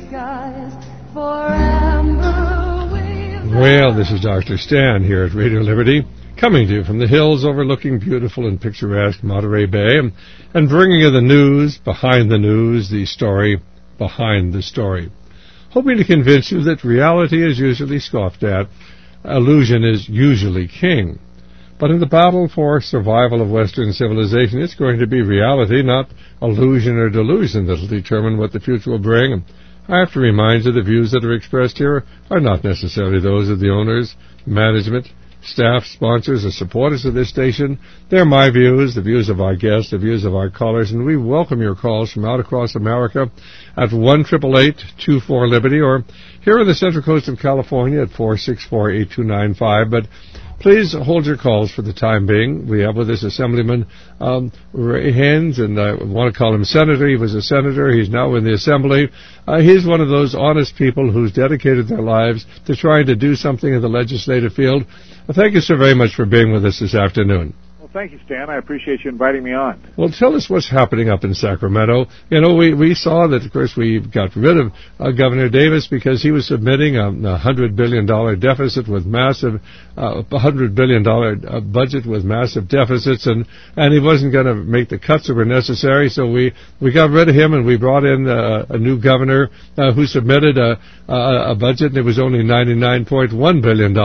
Well, this is Dr. Stan here at Radio Liberty, coming to you from the hills overlooking beautiful and picturesque Monterey Bay, and bringing you the news, the story behind the story. Hoping to convince you that reality is usually scoffed at, illusion is usually king. But in the battle for survival of Western civilization, it's going to be reality, not illusion or delusion, that will determine what the future will bring. I have to remind you the views that are expressed here are not necessarily those of the owners, management, staff, sponsors, or supporters of this station. They're my views, the views of our guests, the views of our callers, and we welcome your calls from out across America at 1-888-24-LIBERTY, or here on the Central Coast of California at 464-8295. But please hold your calls for the time being. We have with us Assemblyman Ray Haynes, and I want to call him Senator. He was a senator. He's now in the Assembly. He's one of those honest people who's dedicated their lives to trying to do something in the legislative field. Thank you so very much for being with us this afternoon. Well, thank you, Stan. I appreciate you inviting me on. Well, tell us what's happening up in Sacramento. You know, we saw that, of course, we got rid of Governor Davis because he was submitting a $100 billion deficit with massive, $100 billion budget with massive deficits, and he wasn't going to make the cuts that were necessary. So we got rid of him, and we brought in a new governor who submitted a budget, and it was only $99.1 billion.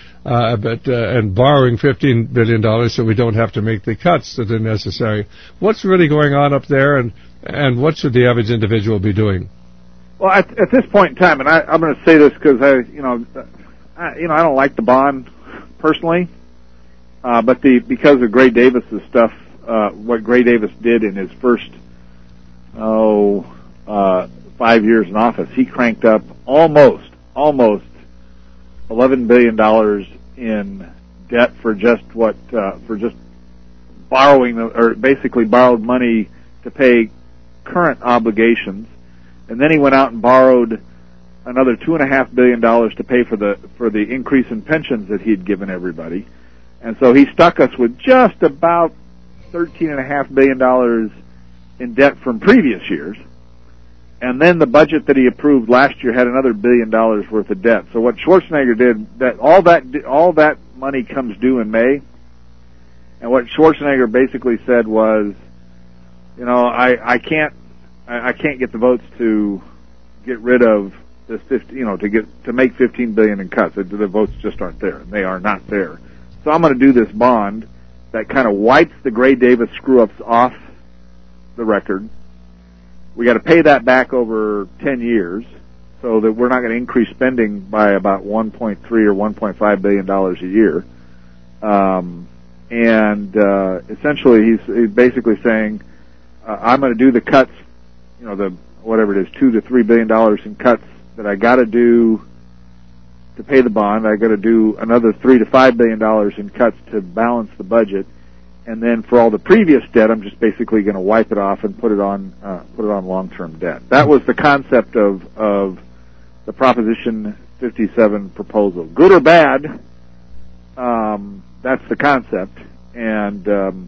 And borrowing $15 billion so we don't have to make the cuts that are necessary. What's really going on up there, and what should the average individual be doing? Well, at this point in time, and I'm going to say this because I don't like the bond personally, but because of Gray Davis's stuff, what Gray Davis did in his first 5 years in office, he cranked up almost $11 billion in debt for just borrowing, or basically borrowed money to pay current obligations, and then he went out and borrowed another $2.5 billion to pay for the increase in pensions that he'd given everybody, and so he stuck us with just about $13.5 billion in debt from previous years. And then the budget that he approved last year had another $1 billion worth of debt. So what Schwarzenegger did, all that money comes due in May. And what Schwarzenegger basically said was, you know, I can't get the votes to get rid of this 50, you know, to make $15 billion in cuts. The votes just aren't there, and they are not there. So I'm going to do this bond that kind of wipes the Gray Davis screw-ups off the record. We got to pay that back over 10 years, so that we're not going to increase spending by about $1.3 or $1.5 billion a year. Essentially, he's basically saying, I'm going to do the cuts, you know, the whatever it is, $2 to $3 billion in cuts that I got to do to pay the bond. I got to do another $3 to $5 billion in cuts to balance the budget. And then for all the previous debt, I'm just basically going to wipe it off and put it on long-term debt. That was the concept of the Proposition 57 proposal. Good or bad, that's the concept. And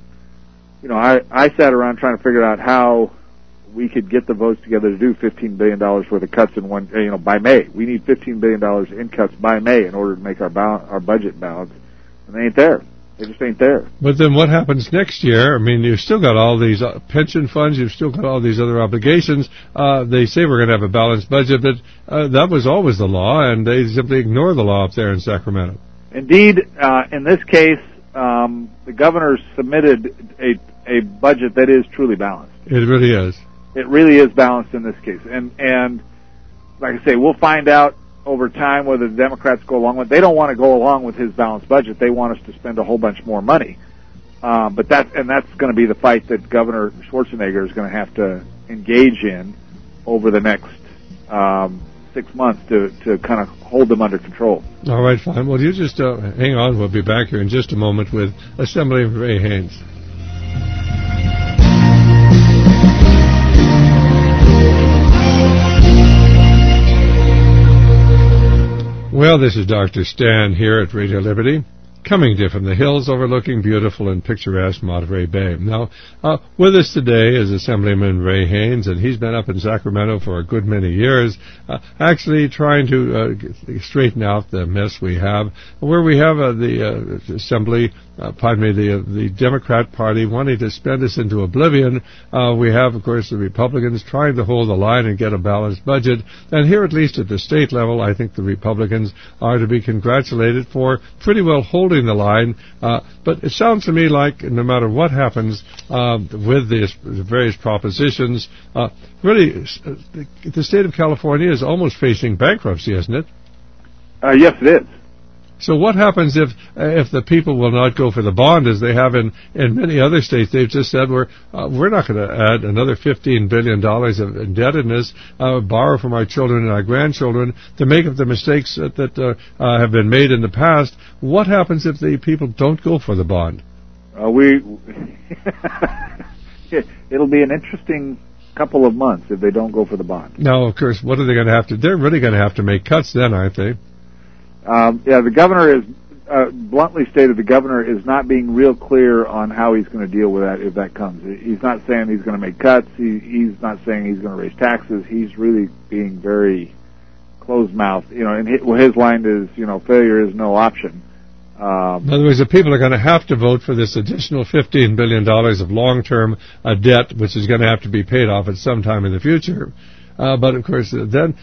I sat around trying to figure out how we could get the votes together to do $15 billion worth of cuts in by May. We need $15 billion in cuts by May in order to make our budget balance, and they ain't there. They just ain't there. But then what happens next year? I mean, you've still got all these pension funds. You've still got all these other obligations. They say we're going to have a balanced budget, but that was always the law, and they simply ignore the law up there in Sacramento. Indeed, in this case, the governor submitted a budget that is truly balanced. It really is. It really is balanced in this case. And like I say, we'll find out over time whether the Democrats go along with it. They don't want to go along with his balanced budget. They want us to spend a whole bunch more money. But that's going to be the fight that Governor Schwarzenegger is going to have to engage in over the next 6 months to kind of hold them under control. All right, fine. Well, you just hang on. We'll be back here in just a moment with Assemblyman Ray Haynes. Well, this is Dr. Stan here at Radio Liberty, coming to you from the hills overlooking beautiful and picturesque Monterey Bay. Now, with us today is Assemblyman Ray Haynes, and he's been up in Sacramento for a good many years, actually trying to straighten out the mess we have, where we have the Assembly, the Democrat Party wanting to spend us into oblivion. We have, of course, the Republicans trying to hold the line and get a balanced budget. And here, at least at the state level, I think the Republicans are to be congratulated for pretty well holding the line. But it sounds to me like no matter what happens with the various propositions, really, the state of California is almost facing bankruptcy, isn't it? Yes, it is. So what happens if the people will not go for the bond, as they have in many other states? They've just said we're not going to add another $15 billion of indebtedness, borrow from our children and our grandchildren to make up the mistakes that have been made in the past. What happens if the people don't go for the bond? It'll be an interesting couple of months if they don't go for the bond. Now, of course, what are they going to have to? They're really going to have to make cuts then, aren't they? The governor is, bluntly stated, the governor is not being real clear on how he's going to deal with that if that comes. He's not saying he's going to make cuts. He's not saying he's going to raise taxes. He's really being very closed-mouthed. And his line is, failure is no option. In other words, the people are going to have to vote for this additional $15 billion of long-term debt, which is going to have to be paid off at some time in the future. But of course, then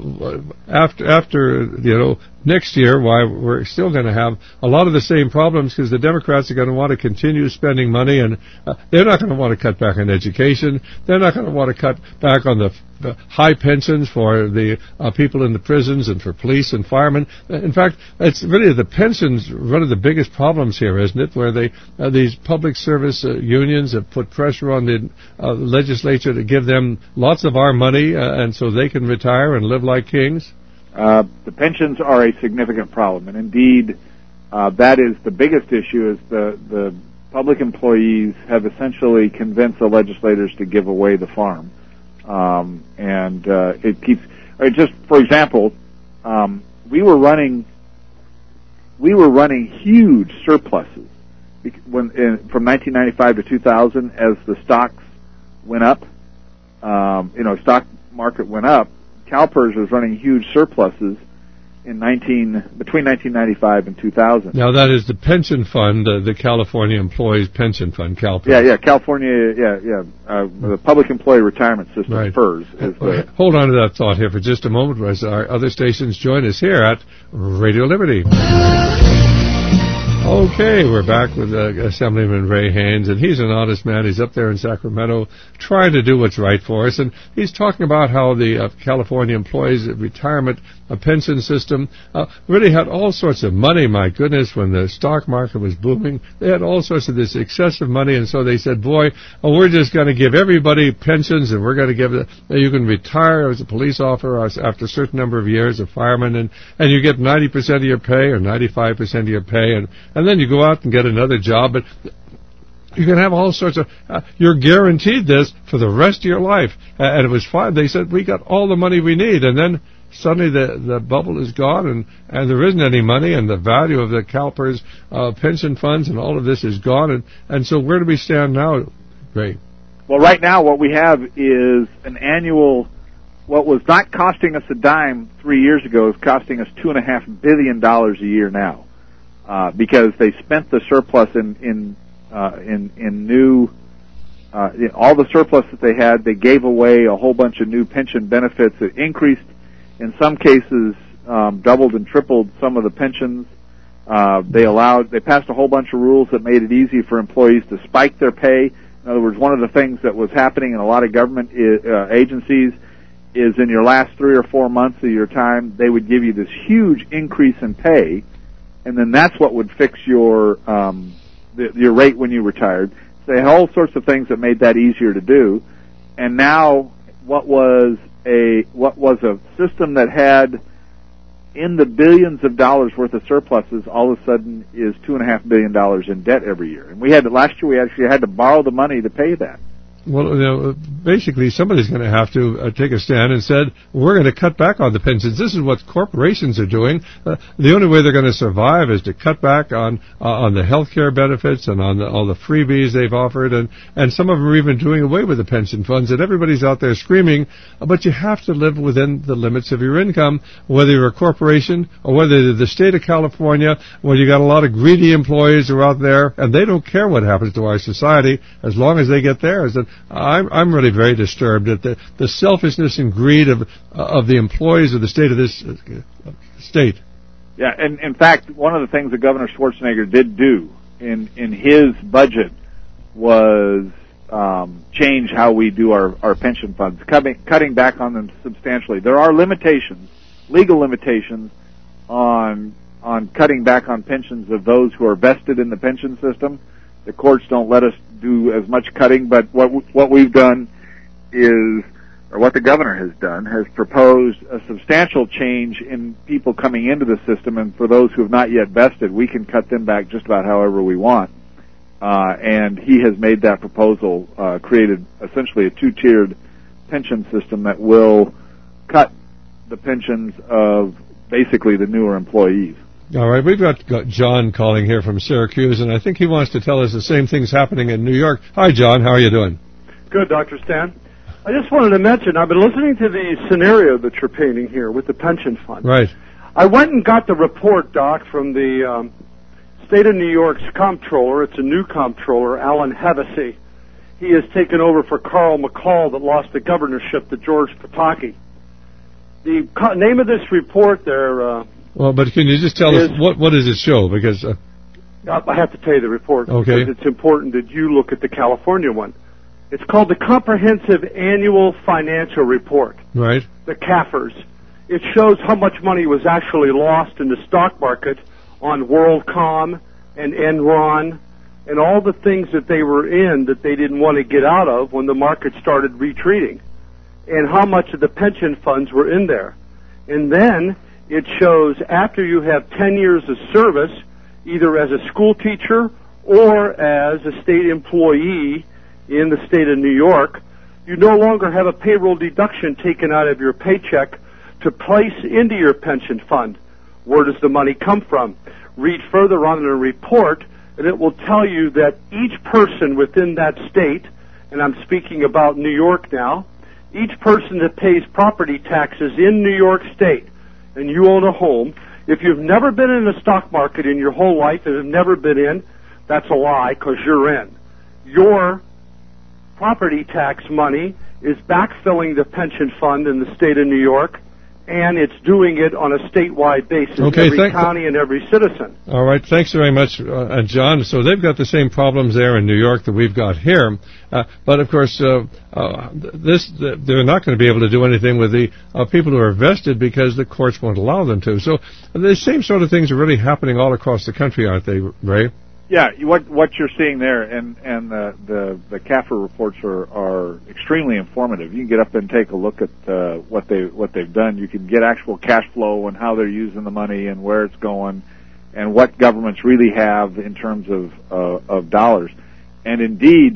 after next year, why we're still going to have a lot of the same problems, because the Democrats are going to want to continue spending money, and they're not going to want to cut back on education. They're not going to want to cut back on the high pensions for the people in the prisons and for police and firemen. In fact, it's really the pensions one of the biggest problems here, isn't it? Where these public service unions have put pressure on the legislature to give them lots of our money, and so they can retire and live like kings. The pensions are a significant problem, and indeed, that is the biggest issue. Is the public employees have essentially convinced the legislators to give away the farm, and it keeps. Just for example, we were running huge surpluses from 1995 to 2000 as the stocks went up. Stock market went up. CalPERS was running huge surpluses between 1995 and 2000. Now that is the pension fund, the California Employees Pension Fund, CalPERS. Yeah, California, the Public Employee Retirement System, right. PERS. Hold on to that thought here for just a moment as our other stations join us here at Radio Liberty. Okay, we're back with Assemblyman Ray Haynes, and he's an honest man. He's up there in Sacramento trying to do what's right for us, and he's talking about how the California Employees Retirement pension system really had all sorts of money. My goodness, when the stock market was booming, they had all sorts of this excessive money, and so they said, boy, we're just going to give everybody pensions, and we're going to give you can retire as a police officer after a certain number of years, a fireman, and you get 90% of your pay or 95% of your pay, and then you go out and get another job, but you can have all sorts of, you're guaranteed this for the rest of your life. And it was fine. They said, we got all the money we need. And then suddenly the bubble is gone, and there isn't any money, and the value of the CalPERS pension funds and all of this is gone. And so where do we stand now, Ray? Well, right now what we have is an annual, what was not costing us a dime 3 years ago is costing us $2.5 billion a year now. Because they spent the surplus in new, all the surplus that they had, they gave away a whole bunch of new pension benefits that increased, in some cases, doubled and tripled some of the pensions. They passed a whole bunch of rules that made it easy for employees to spike their pay. In other words, one of the things that was happening in a lot of government agencies is in your last 3 or 4 months of your time, they would give you this huge increase in pay, and then that's what would fix your rate when you retired. So they had all sorts of things that made that easier to do. And now, what was a system that had in the billions of dollars worth of surpluses, all of a sudden is $2.5 billion in debt every year. And last year we actually had to borrow the money to pay that. Well, basically, somebody's going to have to take a stand and said, we're going to cut back on the pensions. This is what corporations are doing. The only way they're going to survive is to cut back on the health care benefits and on all the freebies they've offered. And some of them are even doing away with the pension funds. And everybody's out there screaming, but you have to live within the limits of your income, whether you're a corporation or whether you're the state of California, where you got a lot of greedy employees who are out there, and they don't care what happens to our society as long as they get theirs. And I'm really very disturbed at the selfishness and greed of the employees of the state of this state. Yeah, and in fact, one of the things that Governor Schwarzenegger did do in his budget was change how we do our pension funds, cutting back on them substantially. There are limitations, legal limitations, on cutting back on pensions of those who are vested in the pension system. The courts don't let us do as much cutting, but what we've done is, or what the governor has done, has proposed a substantial change in people coming into the system, and for those who have not yet vested, we can cut them back just about however we want. And he has made that proposal, created essentially a two-tiered pension system that will cut the pensions of basically the newer employees. All right, we've got John calling here from Syracuse, and I think he wants to tell us the same thing's happening in New York. Hi, John. How are you doing? Good, Dr. Stan. I just wanted to mention, I've been listening to the scenario that you're painting here with the pension fund. Right. I went and got the report, Doc, from the State of New York's comptroller. It's a new comptroller, Alan Hevesy. He has taken over for Carl McCall that lost the governorship to George Pataki. The name of this report there... well, but can you just tell us, what does it show? Because I have to tell you the report. Okay. Because it's important that you look at the California one. It's called the Comprehensive Annual Financial Report. Right. The CAFRs. It shows how much money was actually lost in the stock market on WorldCom and Enron and all the things that they were in that they didn't want to get out of when the market started retreating, and how much of the pension funds were in there. And then it shows after you have 10 years of service, either as a school teacher or as a state employee in the state of New York, you no longer have a payroll deduction taken out of your paycheck to place into your pension fund. Where does the money come from? Read further on in the report, and it will tell you that each person within that state, and I'm speaking about New York now, each person that pays property taxes in New York State, and you own a home, if you've never been in the stock market in your whole life and have never been in, that's a lie, because you're in. Your property tax money is backfilling the pension fund in the state of New York, and it's doing it on a statewide basis, every county and every citizen. All right, thanks very much, John. So they've got the same problems there in New York that we've got here, but of course, they're not going to be able to do anything with the people who are vested because the courts won't allow them to. So the same sort of things are really happening all across the country, aren't they, Ray? Yeah, what you're seeing there, and the CAFR reports are extremely informative. You can get up and take a look at what they've done. You can get actual cash flow and how they're using the money and where it's going, and what governments really have in terms of dollars. And indeed,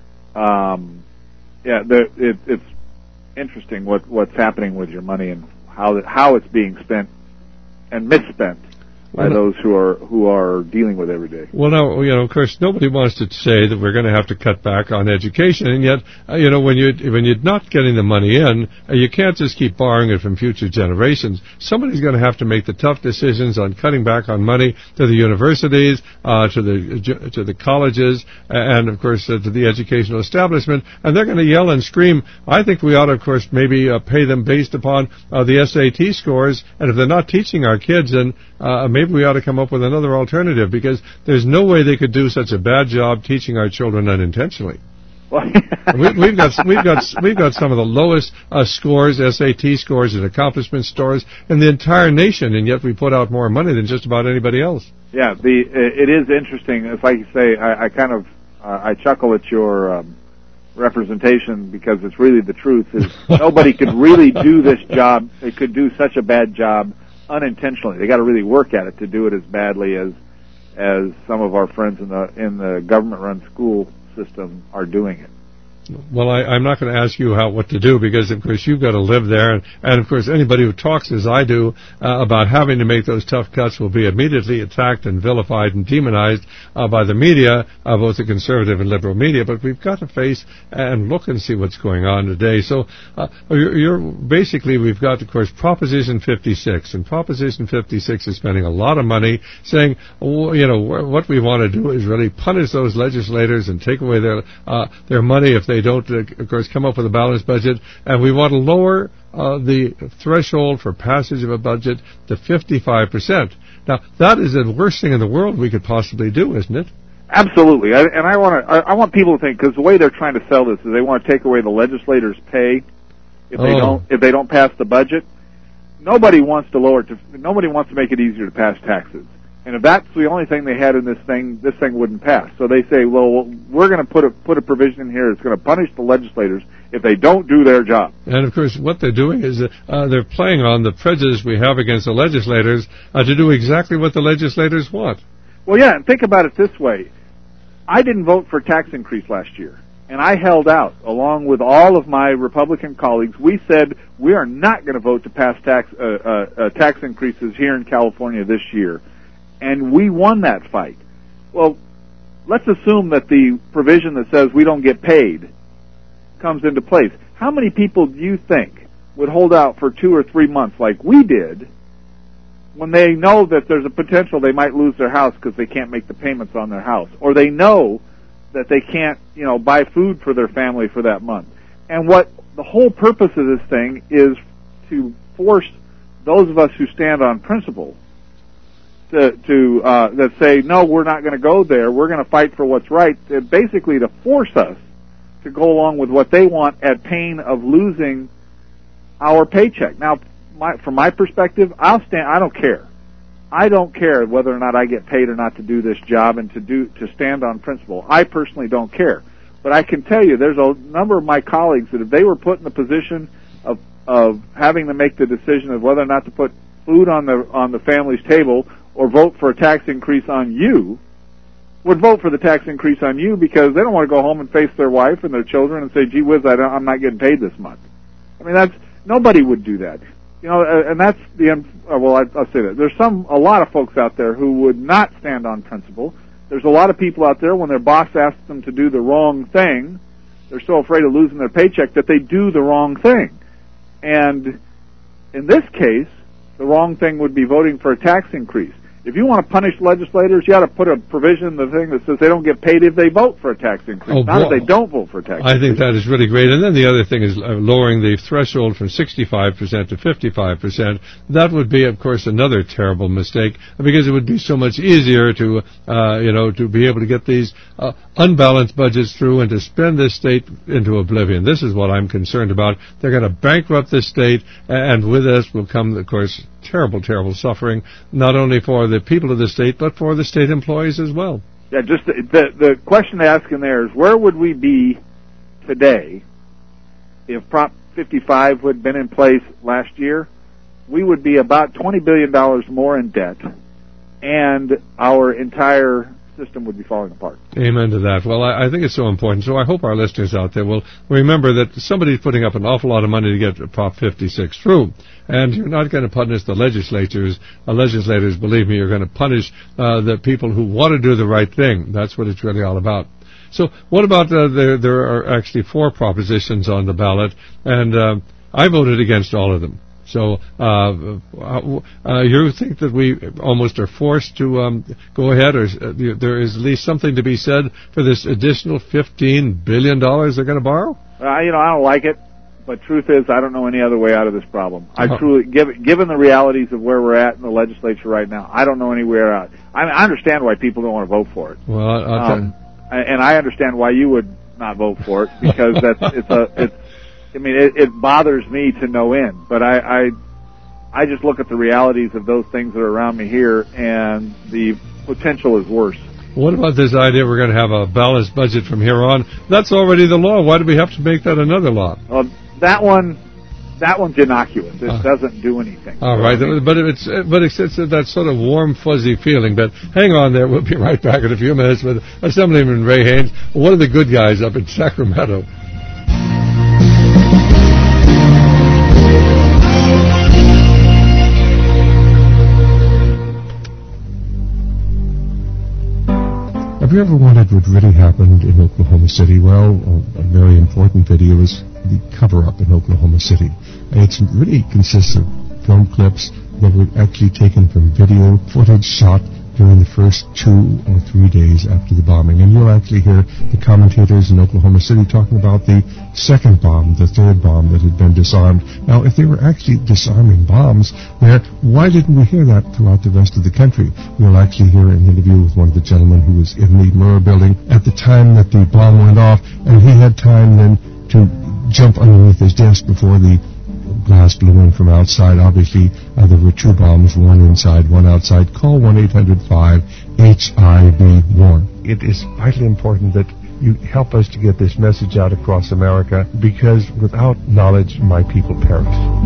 it's interesting what's happening with your money and how it's being spent and misspent by those who are dealing with every day. Well, now, of course, nobody wants to say that we're going to have to cut back on education, and yet, when you're not getting the money in, you can't just keep borrowing it from future generations. Somebody's going to have to make the tough decisions on cutting back on money to the universities, to the colleges, and of course to the educational establishment, and they're going to yell and scream. I think we ought to, of course, maybe pay them based upon the SAT scores, and if they're not teaching our kids, then maybe we ought to come up with another alternative, because there's no way they could do such a bad job teaching our children unintentionally. we've got some of the lowest scores, SAT scores and accomplishment scores in the entire nation, and yet we put out more money than just about anybody else. Yeah, it is interesting. If I say, I chuckle at your representation, because it's really the truth. Is nobody could really do this job. They could do such a bad job unintentionally. They got to really work at it to do it as badly as some of our friends in the government-run school system are doing it. Well, I'm not going to ask you what to do because, of course, you've got to live there. And of course, anybody who talks as I do about having to make those tough cuts will be immediately attacked and vilified and demonized by the media, both the conservative and liberal media. But we've got to face and look and see what's going on today. So basically, we've got, of course, Proposition 56. And Proposition 56 is spending a lot of money saying, what we want to do is really punish those legislators and take away their money if they don't, of course, come up with a balanced budget. And we want to lower the threshold for passage of a budget to 55%. Now, that is the worst thing in the world we could possibly do, isn't it? Absolutely. I want people to think, because the way they're trying to sell this is they want to take away the legislators' pay if they don't pass the budget. Nobody wants to make it easier to pass taxes. And if that's the only thing they had in this thing wouldn't pass. So they say, well, we're going to put a provision in here that's going to punish the legislators if they don't do their job. And, of course, what they're doing is they're playing on the prejudice we have against the legislators to do exactly what the legislators want. Well, yeah, and think about it this way. I didn't vote for a tax increase last year, and I held out along with all of my Republican colleagues. We said we are not going to vote to pass tax increases here in California this year. And we won that fight. Well, let's assume that the provision that says we don't get paid comes into place. How many people do you think would hold out for 2 or 3 months like we did when they know that there's a potential they might lose their house because they can't make the payments on their house, or they know that they can't, buy food for their family for that month? And what the whole purpose of this thing is to force those of us who stand on principle that say, no, we're not going to go there, we're going to fight for what's right, basically to force us to go along with what they want at pain of losing our paycheck. Now, from my perspective, I don't care. I don't care whether or not I get paid or not to do this job and to stand on principle. I personally don't care. But I can tell you there's a number of my colleagues that if they were put in the position of having to make the decision of whether or not to put food on the family's table or vote for a tax increase on you, would vote for the tax increase on you because they don't want to go home and face their wife and their children and say, gee whiz, I'm not getting paid this month. I mean, nobody would do that. And that's I'll say that. There's a lot of folks out there who would not stand on principle. There's a lot of people out there when their boss asks them to do the wrong thing, they're so afraid of losing their paycheck that they do the wrong thing. And in this case, the wrong thing would be voting for a tax increase. If you want to punish legislators, you ought to put a provision in the thing that says they don't get paid if they vote for a tax increase, not if they don't vote for a tax increase. I think that is really great. And then the other thing is lowering the threshold from 65% to 55%. That would be, of course, another terrible mistake because it would be so much easier to be able to get these unbalanced budgets through and to spend this state into oblivion. This is what I'm concerned about. They're going to bankrupt this state, and with this will come, of course, terrible, terrible suffering, not only for the people of the state, but for the state employees as well. Yeah, just the question to ask in there is, where would we be today if Prop 55 had been in place last year? We would be about $20 billion more in debt, and our entire system would be falling apart. Amen to that. Well, I think it's so important. So I hope our listeners out there will remember that somebody's putting up an awful lot of money to get Prop 56 through. And you're not going to punish the legislators. Legislators, believe me, you're going to punish the people who want to do the right thing. That's what it's really all about. So what about there are actually 4 propositions on the ballot, and I voted against all of them. So you think that we almost are forced to go ahead, or there is at least something to be said for this additional $15 billion they're going to borrow? I don't like it, but truth is I don't know any other way out of this problem. I truly, given the realities of where we're at in the legislature right now, I don't know anywhere out. I understand why people don't want to vote for it. Well, and I understand why you would not vote for it because it bothers me to no end, but I just look at the realities of those things that are around me here, and the potential is worse. What about this idea we're going to have a balanced budget from here on? That's already the law. Why do we have to make that another law? That one's innocuous. It doesn't do anything. All right, but it's that sort of warm, fuzzy feeling. But hang on there. We'll be right back in a few minutes with Assemblyman Ray Haynes, one of the good guys up in Sacramento. Have you ever wondered what really happened in Oklahoma City? Well, a very important video is the cover-up in Oklahoma City. It really consists of film clips that were actually taken from video footage shot during the first 2 or 3 days after the bombing. And you'll actually hear the commentators in Oklahoma City talking about the second bomb, the third bomb that had been disarmed. Now, if they were actually disarming bombs there, why didn't we hear that throughout the rest of the country? We'll actually hear an interview with one of the gentlemen who was in the Murrah building at the time that the bomb went off, and he had time then to jump underneath his desk before the glass blew in from outside. Obviously, there were 2 bombs, one inside, one outside. Call 1-800-5-HIV-WARN. It is vitally important that you help us to get this message out across America, because without knowledge, my people perish.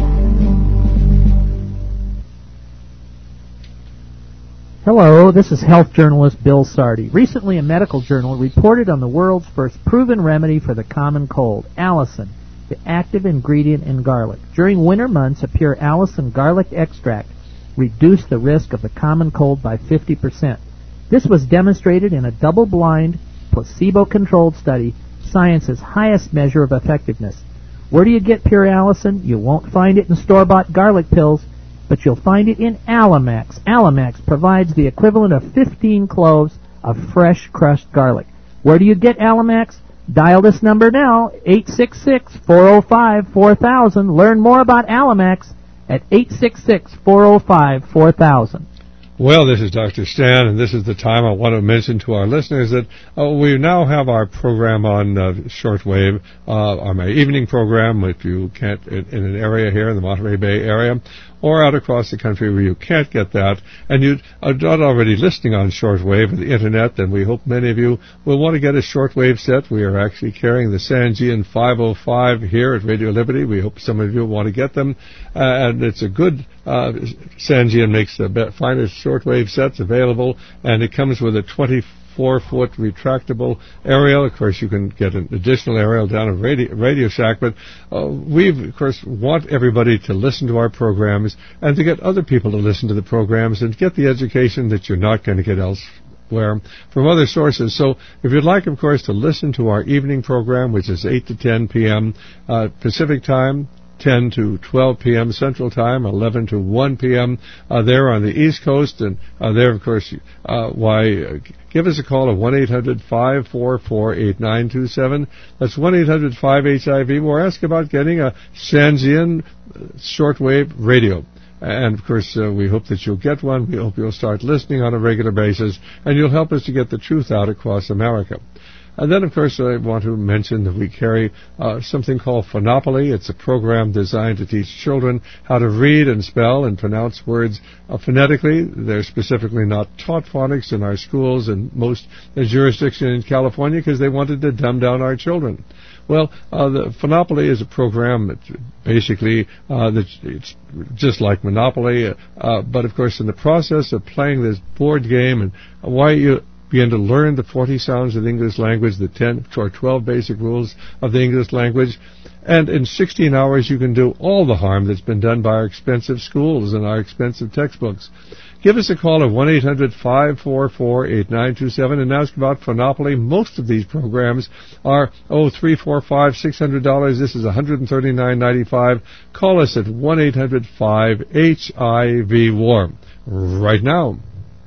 Hello, this is health journalist Bill Sardi. Recently, a medical journal reported on the world's first proven remedy for the common cold, allicin, the active ingredient in garlic. During winter months, a pure allicin garlic extract reduced the risk of the common cold by 50%. This was demonstrated in a double-blind, placebo-controlled study, science's highest measure of effectiveness. Where do you get pure allicin? You won't find it in store-bought garlic pills, but you'll find it in Alamax. Alamax provides the equivalent of 15 cloves of fresh crushed garlic. Where do you get Alamax? Dial this number now, 866-405-4000. Learn more about Alamax at 866-405-4000. Well, this is Dr. Stan, and this is the time I want to mention to our listeners that we now have our program on shortwave, my evening program, if you can't, in an area here in the Monterey Bay area, or out across the country where you can't get that, and you are not already listening on shortwave or the Internet, then we hope many of you will want to get a shortwave set. We are actually carrying the Sangean 505 here at Radio Liberty. We hope some of you want to get them, and it's a good Sangean makes the finest shortwave sets available, and it comes with a 24-foot retractable aerial. Of course, you can get an additional aerial down at Radio Shack, but we, of course, want everybody to listen to our programs and to get other people to listen to the programs and get the education that you're not going to get elsewhere from other sources. So if you'd like, of course, to listen to our evening program, which is 8 to 10 p.m. Pacific Time, 10 to 12 p.m. Central Time, 11 to 1 p.m. There on the East Coast. And there, of course, give us a call at 1-800-544-8927. That's 1-800-5HIV. Or ask about getting a Sangean shortwave radio. And, of course, we hope that you'll get one. We hope you'll start listening on a regular basis, and you'll help us to get the truth out across America. And then, of course, I want to mention that we carry something called Phonopoly. It's a program designed to teach children how to read and spell and pronounce words phonetically. They're specifically not taught phonics in our schools and most jurisdictions in California because they wanted to dumb down our children. Well, the Phonopoly is a program that basically it's just like Monopoly, but, of course, in the process of playing this board game and why you begin to learn the 40 sounds of the English language, the 10 or 12 basic rules of the English language, and in 16 hours you can do all the harm that's been done by our expensive schools and our expensive textbooks. Give us a call at 1-800-544-8927 and ask about Phonopoly. Most of these programs are, $300, $400, $500, $600. This is $139.95. Call us at 1-800-5HIV-WARN right now.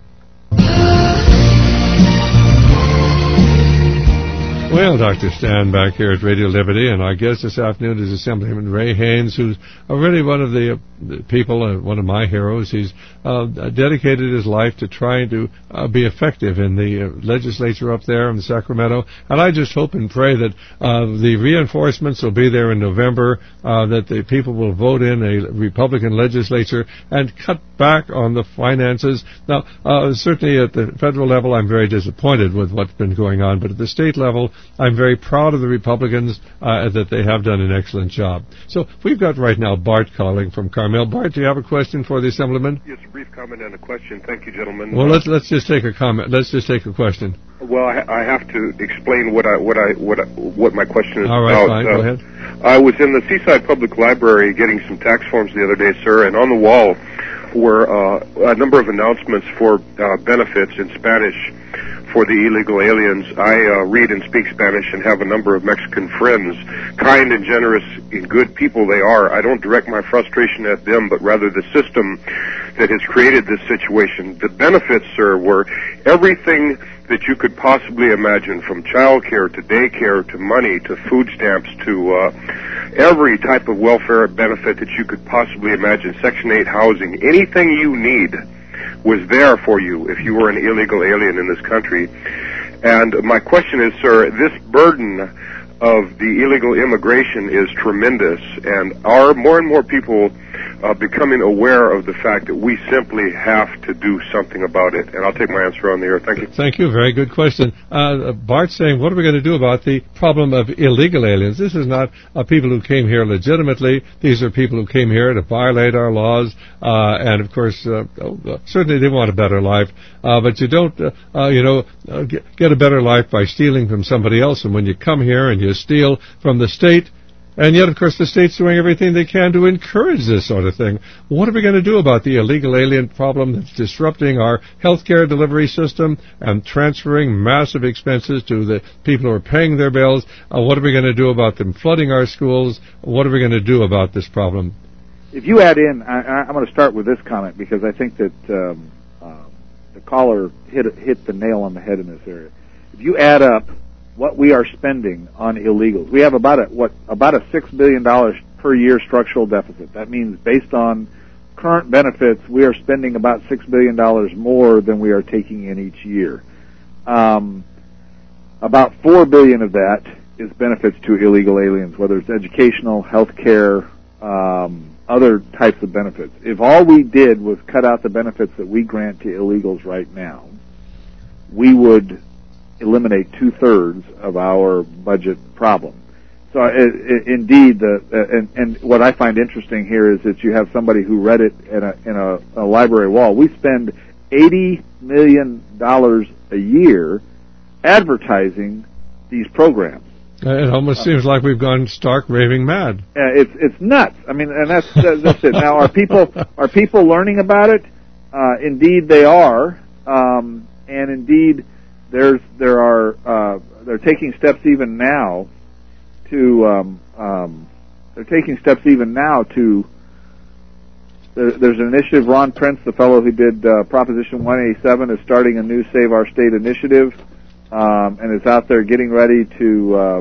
Well, Dr. Stan back here at Radio Liberty, and our guest this afternoon is Assemblyman Ray Haynes, who's really one of the people, one of my heroes. He's dedicated his life to trying to be effective in the legislature up there in Sacramento. And I just hope and pray that the reinforcements will be there in November, that the people will vote in a Republican legislature and cut back on the finances. Now, certainly at the federal level, I'm very disappointed with what's been going on, but at the state level, I'm very proud of the Republicans that they have done an excellent job. So we've got right now Bart calling from Carmel. Bart, do you have a question for the Assemblyman? Yes, a brief comment and a question. Thank you, gentlemen. Well, let's just take a comment. Let's just take a question. Well, I have to explain what my question is about. All right, fine. Go ahead. I was in the Seaside Public Library getting some tax forms the other day, sir, and on the wall were a number of announcements for benefits in Spanish for the illegal aliens. I read and speak Spanish and have a number of Mexican friends. Kind and generous and good people they are. I don't direct my frustration at them, but rather the system that has created this situation. The benefits, sir, were everything that you could possibly imagine, from child care to daycare to money to food stamps to every type of welfare benefit that you could possibly imagine, Section 8 housing, anything you need was there for you if you were an illegal alien in this country. And my question is, sir, this burden of the illegal immigration is tremendous, and are more and more people becoming aware of the fact that we simply have to do something about it? And I'll take my answer on the air. Thank you. Thank you. Very good question. Bart's saying, what are we going to do about the problem of illegal aliens? This is not people who came here legitimately. These are people who came here to violate our laws, and of course, certainly they want a better life. But you don't, get a better life by stealing from somebody else. And when you come here and you steal from the state, and yet, of course, the state's doing everything they can to encourage this sort of thing. What are we going to do about the illegal alien problem that's disrupting our healthcare delivery system and transferring massive expenses to the people who are paying their bills? What are we going to do about them flooding our schools? What are we going to do about this problem? If you add in, I'm going to start with this comment because I think that the caller hit the nail on the head in this area. If you add up what we are spending on illegals, we have about a $6 billion per year structural deficit. That means based on current benefits, we are spending about $6 billion more than we are taking in each year. About $4 billion of that is benefits to illegal aliens, whether it's educational, health care, other types of benefits. If all we did was cut out the benefits that we grant to illegals right now, we would eliminate 2/3 of our budget problem. So indeed, and what I find interesting here is that you have somebody who read it in a library wall. We spend $80 million a year advertising these programs. It almost seems like we've gone stark raving mad. It's nuts. I mean, and that's it. Now, are people learning about it? Indeed, they are, and indeed, they're taking steps even now to there's an initiative. Ron Prince, the fellow who did Proposition 187, is starting a new Save Our State initiative, and is out there getting ready to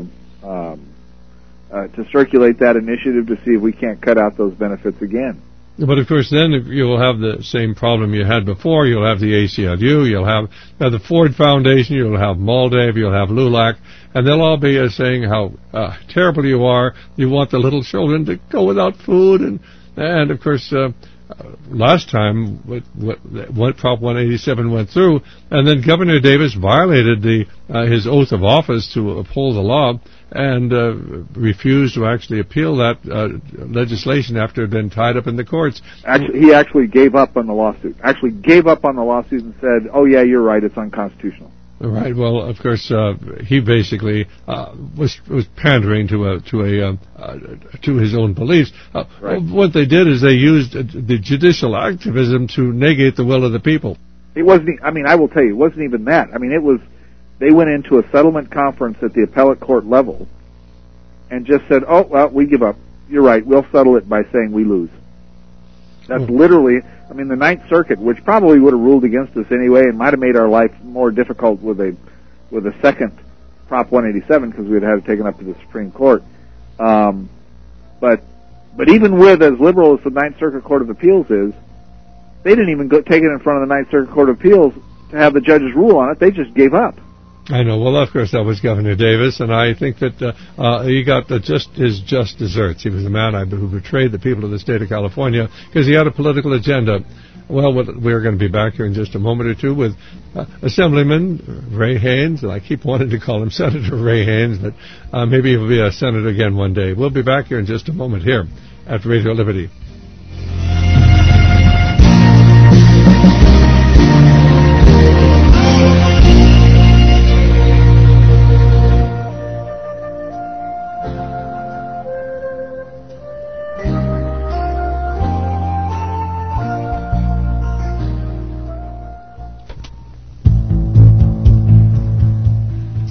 circulate that initiative to see if we can't cut out those benefits again. But of course, then you will have the same problem you had before. You'll have the ACLU, you'll have the Ford Foundation, you'll have MALDAVE, you'll have LULAC, and they'll all be saying how terrible you are. You want the little children to go without food, and of course, last time what Prop 187 went through, and then Governor Davis violated his oath of office to uphold the law, and refused to actually appeal that legislation after it had been tied up in the courts. He actually gave up on the lawsuit. And said, "Oh yeah, you're right. It's unconstitutional." Right. Well, of course, he basically was pandering to his own beliefs. Right. What they did is they used the judicial activism to negate the will of the people. It wasn't. I mean, I will tell you, it wasn't even that. I mean, it was. They went into a settlement conference at the appellate court level and just said, "Oh, well, we give up. You're right. We'll settle it by saying we lose." That's literally, I mean, the Ninth Circuit, which probably would have ruled against us anyway and might have made our life more difficult with a second Prop 187 because we'd had it taken up to the Supreme Court. But even with as liberal as the Ninth Circuit Court of Appeals is, they didn't even take it in front of the Ninth Circuit Court of Appeals to have the judges rule on it. They just gave up. I know. Well, of course, that was Governor Davis, and I think that he got his just desserts. He was a man who betrayed the people of the state of California because he had a political agenda. Well, we're going to be back here in just a moment or two with Assemblyman Ray Haynes, and I keep wanting to call him Senator Ray Haynes, but maybe he'll be a senator again one day. We'll be back here in just a moment here at Radio Liberty.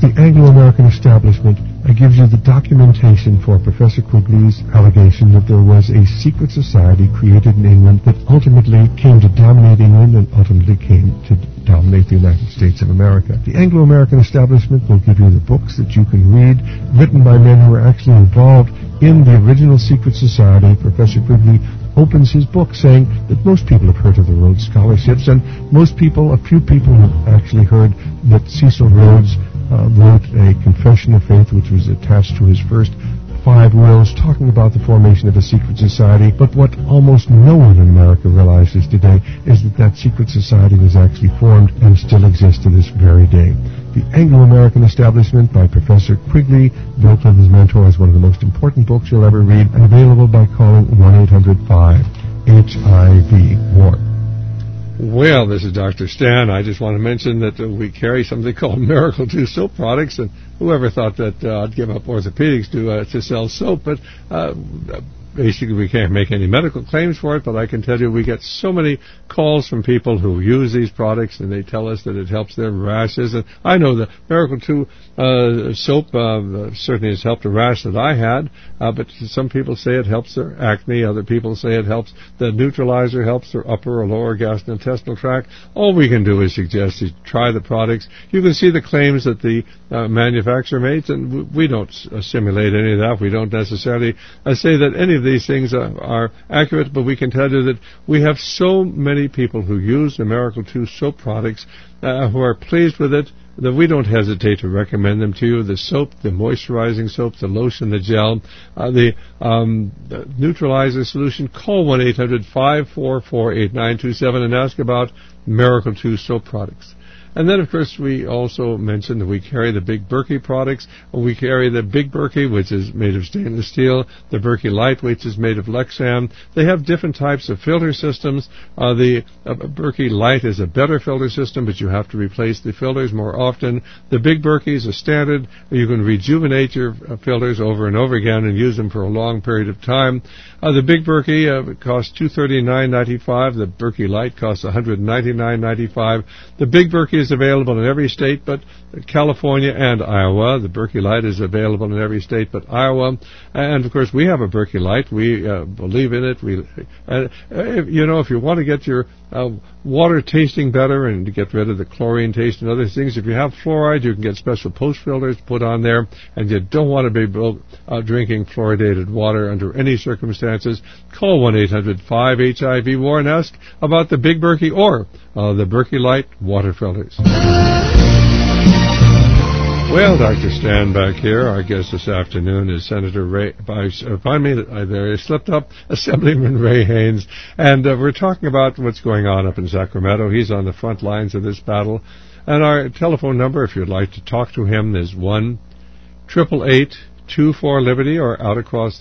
the Anglo-American establishment gives you the documentation for Professor Quigley's allegation that there was a secret society created in England that ultimately came to dominate England and ultimately came to dominate the United States of America. The Anglo-American establishment will give you the books that you can read, written by men who were actually involved in the original secret society. Professor Quigley opens his book saying that most people have heard of the Rhodes Scholarships, and a few people have actually heard that Cecil Rhodes wrote a confession of faith which was attached to his first 5 wills talking about the formation of a secret society. But what almost no one in America realizes today is that secret society was actually formed and still exists to this very day. The Anglo-American Establishment by Professor Quigley, built on his mentor, is one of the most important books you'll ever read, and available by calling 1-800-5-HIV-WAR. Well, this is Dr. Stan. I just want to mention that we carry something called Miracle 2 soap products, and whoever thought that I'd give up orthopedics to sell soap, but basically we can't make any medical claims for it, but I can tell you we get so many calls from people who use these products, and they tell us that it helps their rashes. And I know the Miracle 2 soap certainly has helped a rash that I had, but some people say it helps their acne, other people say it helps, the neutralizer helps their upper or lower gastrointestinal tract. All we can do is suggest you try the products. You can see the claims that the manufacturer makes, and we don't simulate any of that. We don't necessarily say that any of these things are accurate, but we can tell you that we have so many people who use the Miracle 2 soap products who are pleased with it that we don't hesitate to recommend them to you. The soap, the moisturizing soap, the lotion, the gel, the neutralizer solution. Call 1-800-544-8927 and ask about Miracle 2 soap products. And then, of course, we also mentioned that we carry the Big Berkey products. We carry the Big Berkey, which is made of stainless steel, the Berkey Light, which is made of Lexan. They have different types of filter systems. The Berkey Light is a better filter system, but you have to replace the filters more often. The Big Berkey is a standard. You can rejuvenate your filters over and over again and use them for a long period of time. The Big Berkey costs $239.95. The Berkey Light costs $199.95. The Big Berkey is available in every state but California and Iowa. The Berkey Light is available in every state but Iowa. And, of course, we have a Berkey Light. We believe in it. If you want to get your water tasting better and to get rid of the chlorine taste and other things, if you have fluoride, you can get special post filters put on there, and you don't want to be drinking fluoridated water under any circumstances. Call 1-800-5-HIV-WAR and ask about the Big Berkey or the Berkey Light water filters. Well, Dr. Stan back here. Our guest this afternoon is Senator Ray, I slipped up, Assemblyman Ray Haynes, and we're talking about what's going on up in Sacramento. He's on the front lines of this battle. And our telephone number, if you'd like to talk to him, is 1-888-24-LIBERTY, or out across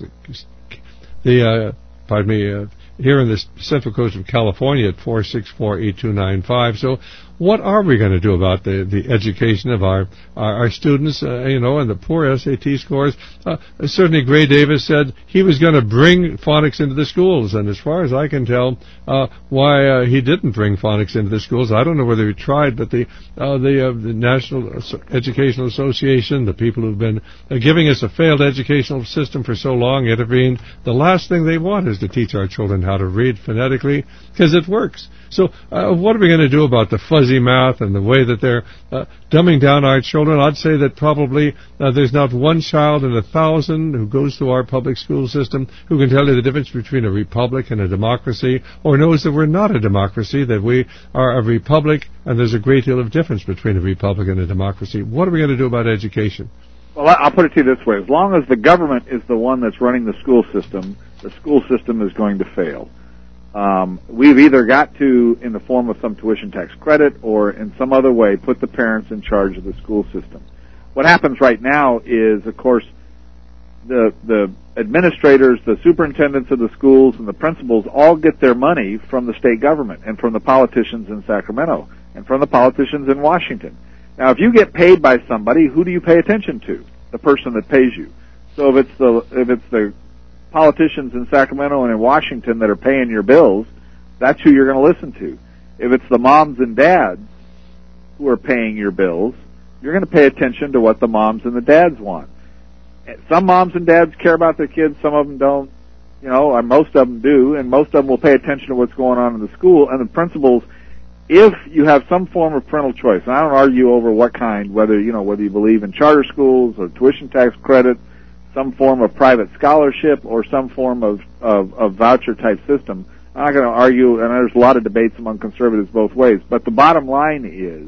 here in the Central Coast of California at 464-8295. So what are we going to do about the education of our students, and the poor SAT scores? Certainly Gray Davis said he was going to bring phonics into the schools, and as far as I can tell, why he didn't bring phonics into the schools, I don't know whether he tried, but the National Educational Association, the people who've been giving us a failed educational system for so long, intervened. The last thing they want is to teach our children how to read phonetically, because it works. So what are we going to do about the fuzzy math and the way that they're dumbing down our children? I'd say that probably there's not one child in 1,000 who goes through our public school system who can tell you the difference between a republic and a democracy, or knows that we're not a democracy, that we are a republic, and there's a great deal of difference between a republic and a democracy. What are we going to do about education? Well, I'll put it to you this way. As long as the government is the one that's running the school system is going to fail. We've either got to, in the form of some tuition tax credit or in some other way, put the parents in charge of the school system. What happens right now is, of course, the administrators, the superintendents of the schools, and the principals all get their money from the state government and from the politicians in Sacramento and from the politicians in Washington. Now, if you get paid by somebody, who do you pay attention to? The person that pays you. So if it's the politicians in Sacramento and in Washington that are paying your bills, that's who you're going to listen to. If it's the moms and dads who are paying your bills, you're going to pay attention to what the moms and the dads want. Some moms and dads care about their kids, some of them don't, or most of them do, and most of them will pay attention to what's going on in the school. And the principals, if you have some form of parental choice, and I don't argue over what kind, whether you believe in charter schools or tuition tax credit, some form of private scholarship, or some form of voucher type system, I'm not going to argue, and there's a lot of debates among conservatives both ways, but the bottom line is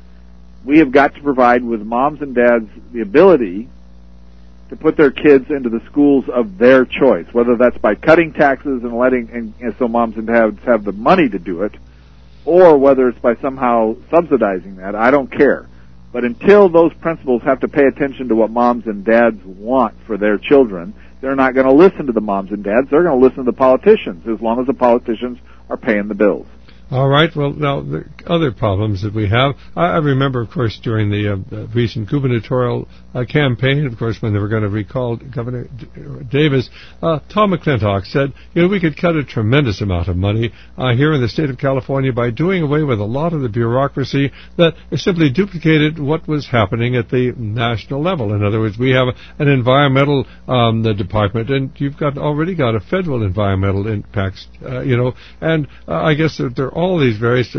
we have got to provide with moms and dads the ability to put their kids into the schools of their choice, whether that's by cutting taxes and letting so moms and dads have the money to do it, or whether it's by somehow subsidizing that. I don't care. But until those principals have to pay attention to what moms and dads want for their children, they're not going to listen to the moms and dads. They're going to listen to the politicians, as long as the politicians are paying the bills. All right. Well, now, the other problems that we have, I remember, of course, during the recent gubernatorial campaign, of course, when they were going to recall Governor Davis, Tom McClintock said, we could cut a tremendous amount of money here in the state of California by doing away with a lot of the bureaucracy that simply duplicated what was happening at the national level. In other words, we have an environmental department, and you've already got a federal environmental impacts, and I guess there are all these various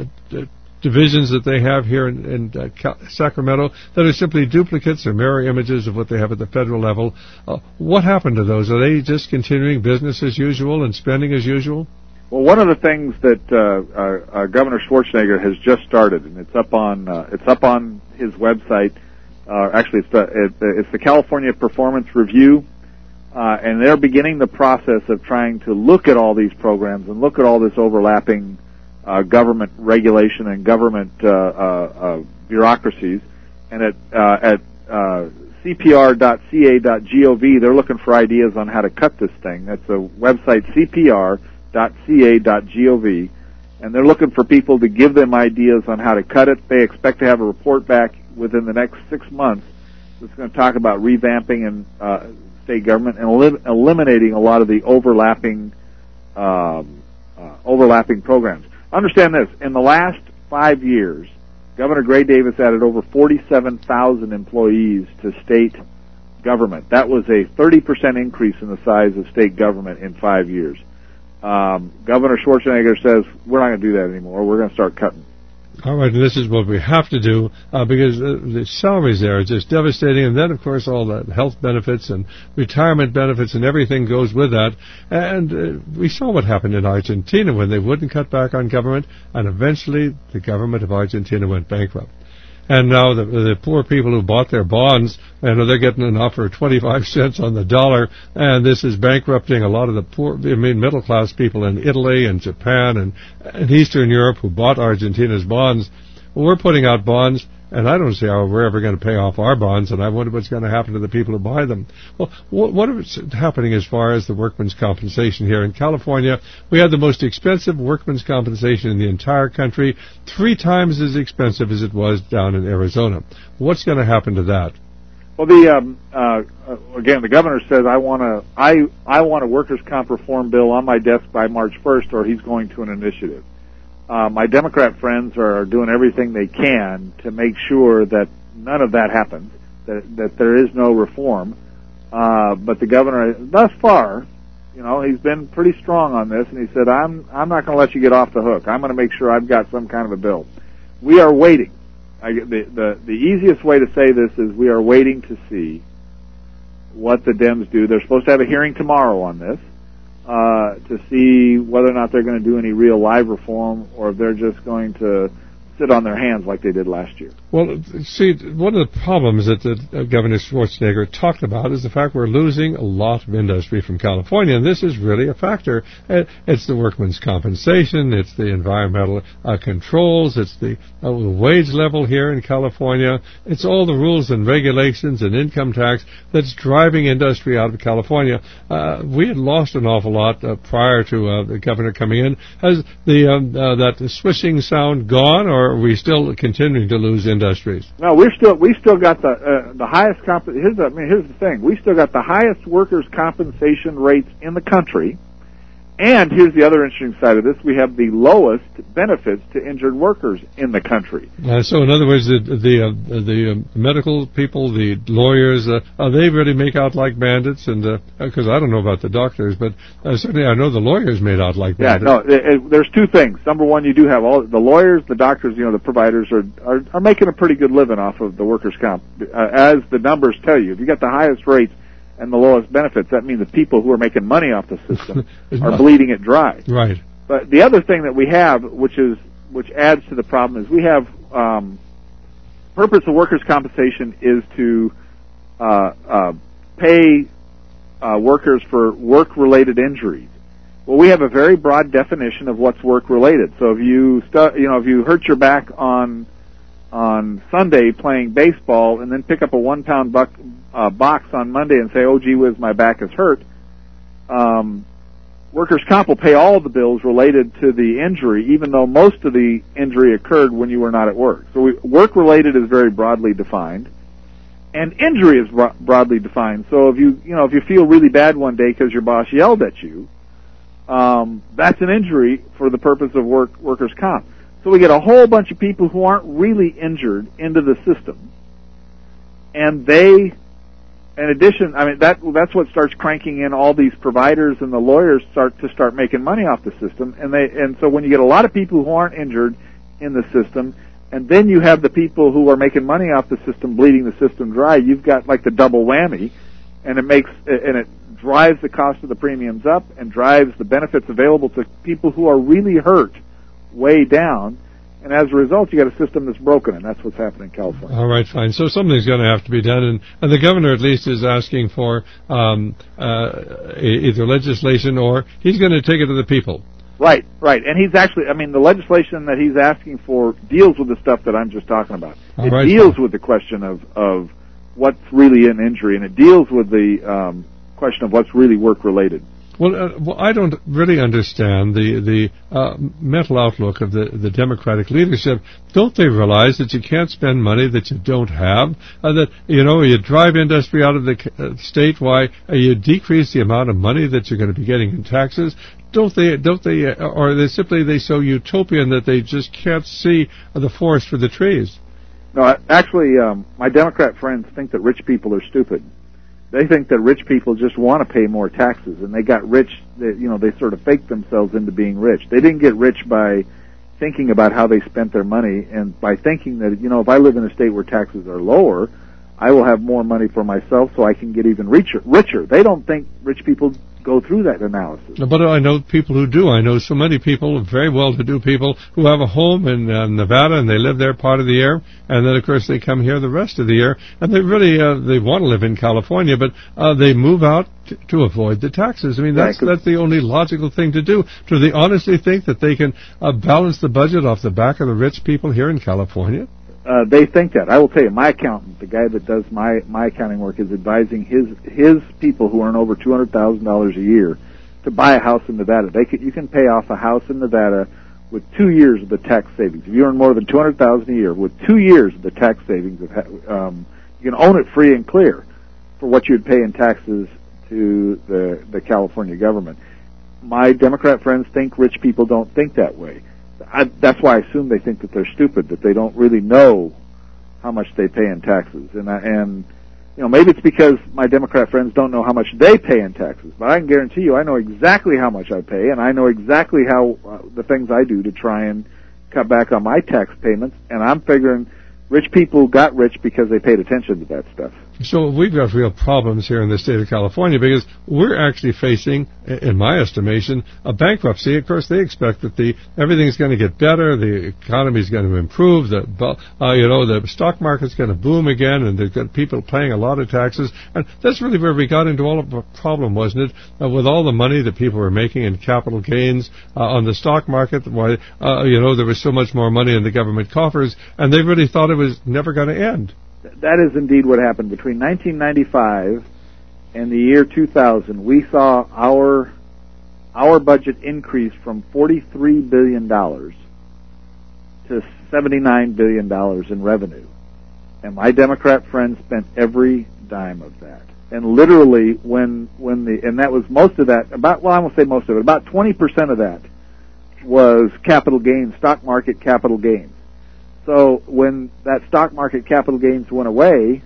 divisions that they have here in Sacramento that are simply duplicates or mirror images of what they have at the federal level. What happened to those? Are they just continuing business as usual and spending as usual? Well, one of the things that Governor Schwarzenegger has just started, and it's up on his website. Actually, it's the California Performance Review. And they're beginning the process of trying to look at all these programs and look at all this overlapping government regulation and government bureaucracies. And at cpr.ca.gov, they're looking for ideas on how to cut this thing. That's the website cpr.ca.gov. And they're looking for people to give them ideas on how to cut it. They expect to have a report back within the next 6 months that's going to talk about revamping and state government and eliminating a lot of the overlapping programs. Understand this: in the last 5 years, Governor Gray Davis added over 47,000 employees to state government. That was a 30% increase in the size of state government in 5 years. Governor Schwarzenegger says, we're not going to do that anymore. We're going to start cutting. All right, and this is what we have to do because the salaries there are just devastating, and then, of course, all the health benefits and retirement benefits and everything goes with that. And we saw what happened in Argentina when they wouldn't cut back on government, and eventually the government of Argentina went bankrupt. And now the poor people who bought their bonds, they're getting an offer of 25 cents on the dollar, and this is bankrupting a lot of the middle-class people in Italy and Japan and Eastern Europe who bought Argentina's bonds. Well, we're putting out bonds, and I don't see how we're ever going to pay off our bonds, and I wonder what's going to happen to the people who buy them. Well, what is happening as far as the workman's compensation here in California? We have the most expensive workman's compensation in the entire country, 3 times as expensive as it was down in Arizona. What's going to happen to that? Well, again, the governor says, I want a workers' comp reform bill on my desk by March 1st, or he's going to an initiative. My Democrat friends are doing everything they can to make sure that none of that happens, that there is no reform. But the governor, thus far, he's been pretty strong on this, and he said, I'm not going to let you get off the hook. I'm going to make sure I've got some kind of a bill. We are waiting. The easiest way to say this is we are waiting to see what the Dems do. They're supposed to have a hearing tomorrow on this. To see whether or not they're going to do any real live reform, or if they're just going to sit on their hands like they did last year. Well, see, one of the problems that Governor Schwarzenegger talked about is the fact we're losing a lot of industry from California, and this is really a factor. It's the workman's compensation, it's the environmental controls, it's the wage level here in California, it's all the rules and regulations and income tax that's driving industry out of California. We had lost an awful lot prior to the governor coming in. Has that swishing sound gone, or are we still continuing to lose industries? No, we still got the highest here's the thing. We still got the highest workers' compensation rates in the country, And here's the other interesting side of this. We have the lowest benefits to injured workers in the country. So in other words, the medical people, the lawyers, they really make out like bandits, and because I don't know about the doctors, but certainly I know the lawyers made out like bandits. There's two things. Number one, you do have all the lawyers, the doctors, the providers are making a pretty good living off of the workers' comp. As the numbers tell you, if you got the highest rates and the lowest benefits, that means the people who are making money off the system are bleeding it dry. Right. But the other thing that we have, which adds to the problem, is we have purpose of workers' compensation is to pay workers for work-related injuries. Well, we have a very broad definition of what's work-related. So if you if you hurt your back on Sunday playing baseball and then pick up a 1-pound box on Monday and say, oh, gee whiz, my back is hurt, workers' comp will pay all of the bills related to the injury, even though most of the injury occurred when you were not at work. So work-related is very broadly defined, and injury is broadly defined. So if you feel really bad one day because your boss yelled at you, that's an injury for the purpose of workers' comp. So we get a whole bunch of people who aren't really injured into the system, and they, in addition, that's what starts cranking in all these providers, and the lawyers start making money off the system, and so when you get a lot of people who aren't injured in the system, and then you have the people who are making money off the system bleeding the system dry, you've got like the double whammy, and it drives the cost of the premiums up and drives the benefits available to people who are really hurt way down, and as a result, you got a system that's broken, and that's what's happening in California. All right, fine. So something's going to have to be done, and the governor at least is asking for either legislation or he's going to take it to the people. Right, and he's actually, the legislation that he's asking for deals with the stuff that I'm just talking about. It deals with the question of what's really an injury, and it deals with the question of what's really work-related. Well, I don't really understand the mental outlook of the Democratic leadership. Don't they realize that you can't spend money that you don't have? That you drive industry out of the state. Why you decrease the amount of money that you're going to be getting in taxes? Don't they? Or are they so utopian that they just can't see the forest for the trees? No, actually, my Democrat friends think that rich people are stupid. They think that rich people just want to pay more taxes, and they got rich. They sort of faked themselves into being rich. They didn't get rich by thinking about how they spent their money, and by thinking that if I live in a state where taxes are lower, I will have more money for myself, so I can get even richer. They don't think rich people go through that analysis. But I know people who do. I know so many people, very well-to-do people, who have a home in Nevada, and they live there part of the year, and then, of course, they come here the rest of the year, and they really they want to live in California, but they move out to avoid the taxes. That's the only logical thing to do. Do they honestly think that they can balance the budget off the back of the rich people here in California? They think that. I will tell you, my accountant, the guy that does my accounting work, is advising his people who earn over $200,000 a year to buy a house in Nevada. You can pay off a house in Nevada with 2 years of the tax savings. If you earn more than $200,000 a year, with 2 years of the tax savings, you can own it free and clear for what you'd pay in taxes to the California government. My Democrat friends think rich people don't think that way. That's why I assume they think that they're stupid, that they don't really know how much they pay in taxes. And maybe it's because my Democrat friends don't know how much they pay in taxes. But I can guarantee you I know exactly how much I pay, and I know exactly how the things I do to try and cut back on my tax payments. And I'm figuring rich people got rich because they paid attention to that stuff. So we've got real problems here in the state of California because we're actually facing, in my estimation, a bankruptcy. Of course, they expect that everything's going to get better, the economy's going to improve, the stock market's going to boom again, and they've got people paying a lot of taxes. And that's really where we got into all of the problem, wasn't it? With all the money that people were making in capital gains on the stock market, why there was so much more money in the government coffers, and they really thought it was never going to end. That is indeed what happened. Between 1995 and the year 2000, we saw our budget increase from $43 billion to $79 billion in revenue. And my Democrat friends spent every dime of that. And literally, and that was most of that, I won't say most of it, about 20% of that was capital gains, stock market capital gains. So when that stock market capital gains went away,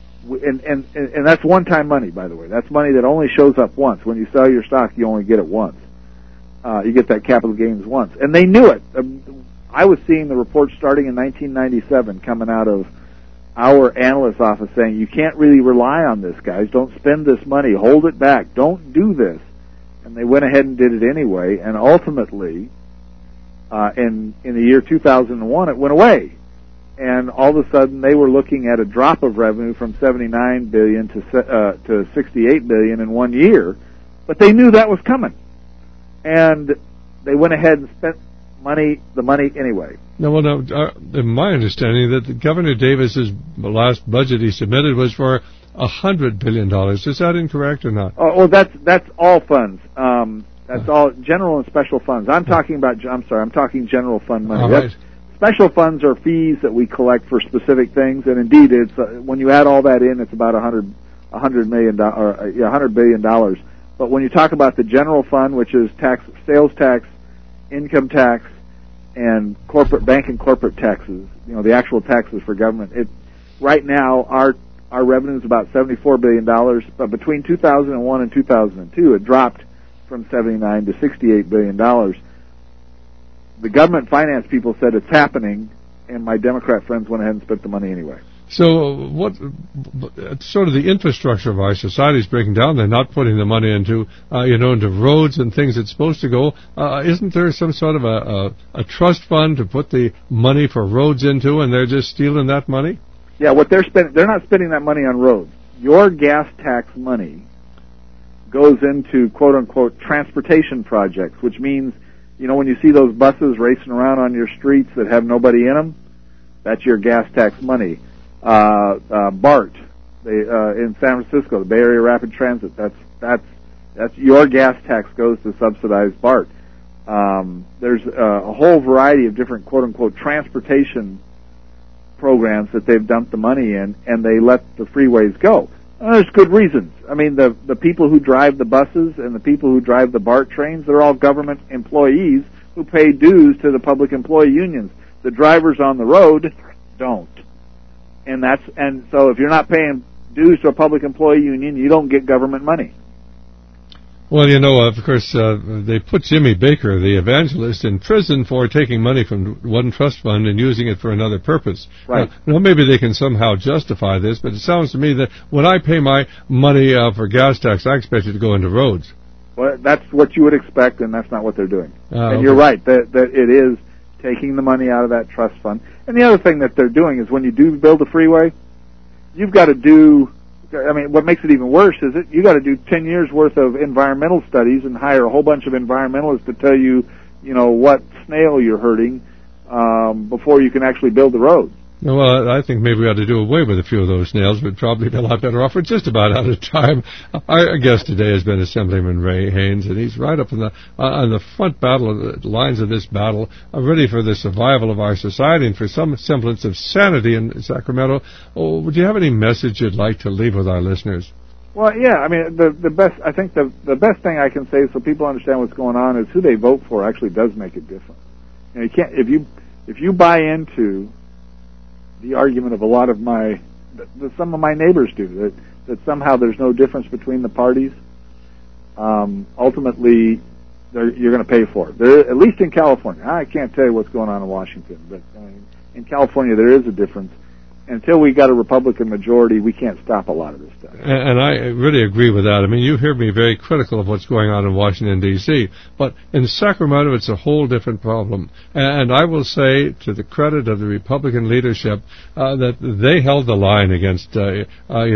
and that's one-time money, by the way. That's money that only shows up once. When you sell your stock, you only get it once. You get that capital gains once. And they knew it. I was seeing the reports starting in 1997 coming out of our analyst's office saying, you can't really rely on this, guys. Don't spend this money. Hold it back. Don't do this. And they went ahead and did it anyway. And ultimately, in the year 2001, it went away. And all of a sudden, they were looking at a drop of revenue from 79 billion to 68 billion in 1 year. But they knew that was coming. And they went ahead and spent the money anyway. Now, in my understanding, that Governor Davis's last budget he submitted was for $100 billion. Is that incorrect or not? Oh, that's all funds. That's all general and special funds. I'm talking general fund money. All right. Special funds are fees that we collect for specific things, and indeed, it's when you add all that in, it's about $100 billion. But when you talk about the general fund, which is sales tax, income tax, and bank and corporate taxes, the actual taxes for government. Right now, our revenue is about $74 billion, but between 2001 and 2002, it dropped from 79 to $68 billion. The government finance people said it's happening, and my Democrat friends went ahead and spent the money anyway. So sort of the infrastructure of our society is breaking down. They're not putting the money into roads and things it's supposed to go. Isn't there some sort of a trust fund to put the money for roads into, and they're just stealing that money? Yeah, what they're not spending that money on roads. Your gas tax money goes into quote unquote transportation projects, which means, when you see those buses racing around on your streets that have nobody in them, that's your gas tax money. BART, in San Francisco, the Bay Area Rapid Transit, that's your gas tax goes to subsidize BART. There's a whole variety of different quote unquote transportation programs that they've dumped the money in, and they let the freeways go. There's good reasons. I mean, the people who drive the buses and the people who drive the BART trains, they're all government employees who pay dues to the public employee unions. The drivers on the road don't. And so if you're not paying dues to a public employee union, you don't get government money. Well, of course, they put Jimmy Baker, the evangelist, in prison for taking money from one trust fund and using it for another purpose. Right. Maybe they can somehow justify this, but it sounds to me that when I pay my money for gas tax, I expect it to go into roads. Well, that's what you would expect, and that's not what they're doing. And okay. You're right, that it is taking the money out of that trust fund. And the other thing that they're doing is when you do build a freeway, you've got to do... what makes it even worse is you got to do 10 years worth of environmental studies and hire a whole bunch of environmentalists to tell you, what snail you're hurting before you can actually build the road. Well, I think maybe we ought to do away with a few of those snails. We'd probably be a lot better off. We're just about out of time. Our guest today has been Assemblyman Ray Haynes, and he's right up on the front lines of this battle, ready for the survival of our society and for some semblance of sanity in Sacramento. Would you have any message you'd like to leave with our listeners? Well, yeah. I mean, the best thing I can say so people understand what's going on is who they vote for actually does make a difference. You can't if you buy into the argument of a lot of some of my neighbors do, that somehow there's no difference between the parties, ultimately you're going to pay for it. At least in California. I can't tell you what's going on in Washington, but in California there is a difference. Until we got a Republican majority, we can't stop a lot of this stuff. And I really agree with that. I mean, you hear me very critical of what's going on in Washington, D.C., but in Sacramento, it's a whole different problem. And I will say, to the credit of the Republican leadership, that they held the line against, the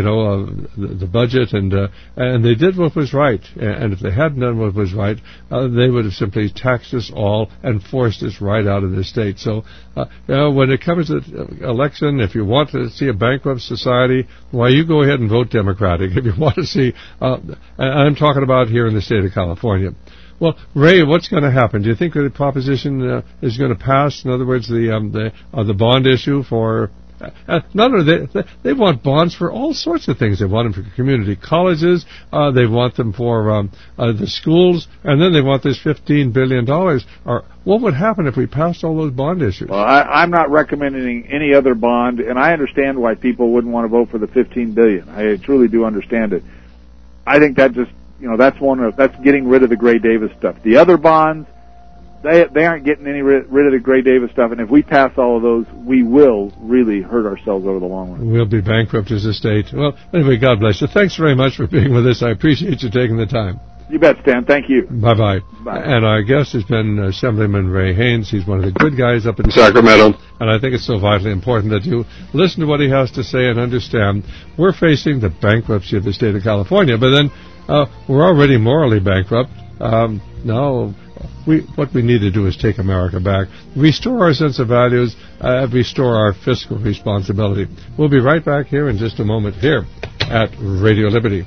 budget, and they did what was right. And if they hadn't done what was right, they would have simply taxed us all and forced us right out of the state. So, when it comes to election, if you want to see a bankrupt society, why, you go ahead and vote Democratic. If you want to see, and I'm talking about here in the state of California. Well, Ray, what's going to happen? Do you think the proposition is going to pass? In other words, the bond issue for Not only they want bonds for all sorts of things. They want them for community colleges. They want them for the schools, and then they want this $15 billion. What would happen if we passed all those bond issues? Well, I'm not recommending any other bond, and I understand why people wouldn't want to vote for the $15 billion. I truly do understand it. I think that just, that's getting rid of the Gray Davis stuff. The other bonds, they aren't getting rid of the Gray Davis stuff, and if we pass all of those, we will really hurt ourselves over the long run. We'll be bankrupt as a state. Well, anyway, God bless you. Thanks very much for being with us. I appreciate you taking the time. You bet, Stan. Thank you. Bye-bye. Bye. And our guest has been Assemblyman Ray Haynes. He's one of the good guys up in Sacramento. And I think it's so vitally important that you listen to what he has to say and understand we're facing the bankruptcy of the state of California. But then we're already morally bankrupt. Now, what we need to do is take America back, restore our sense of values, restore our fiscal responsibility. We'll be right back here in just a moment here at Radio Liberty.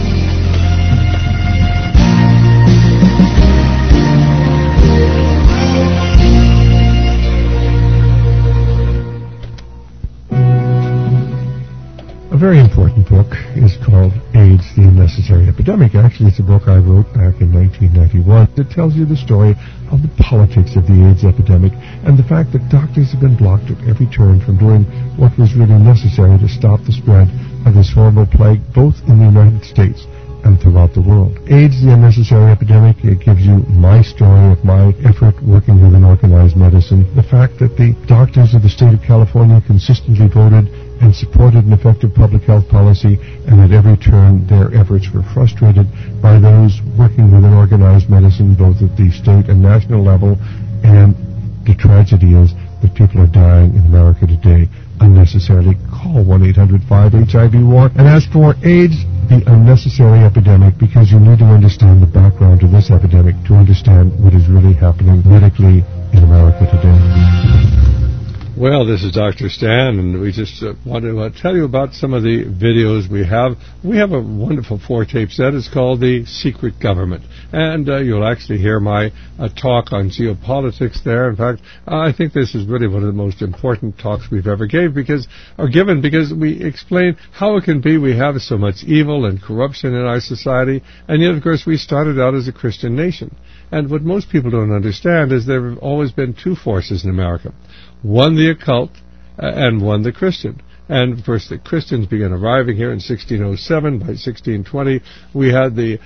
A very important book is called AIDS, the Unnecessary Epidemic. Actually, it's a book I wrote back in 1991 that tells you the story of the politics of the AIDS epidemic and the fact that doctors have been blocked at every turn from doing what was really necessary to stop the spread of this horrible plague, both in the United States and throughout the world. AIDS, the Unnecessary Epidemic, it gives you my story of my effort working with an organized medicine. The fact that the doctors of the state of California consistently voted and supported an effective public health policy, and at every turn their efforts were frustrated by those working with an organized medicine, both at the state and national level. And the tragedy is that people are dying in America today unnecessarily. Call 1-800-5-HIV-WAR and ask for AIDS, the Unnecessary Epidemic, because you need to understand the background to this epidemic to understand what is really happening medically in America today. Well, this is Dr. Stan, and we just want to tell you about some of the videos we have. We have a wonderful 4-tape set. It's called The Secret Government, and you'll actually hear my talk on geopolitics there. In fact, I think this is really one of the most important talks we've ever given because we explain how it can be we have so much evil and corruption in our society, and yet, of course, we started out as a Christian nation. And what most people don't understand is there have always been two forces in America. One the occult, and one the Christian. And, of course, the Christians began arriving here in 1607. By 1620, we had the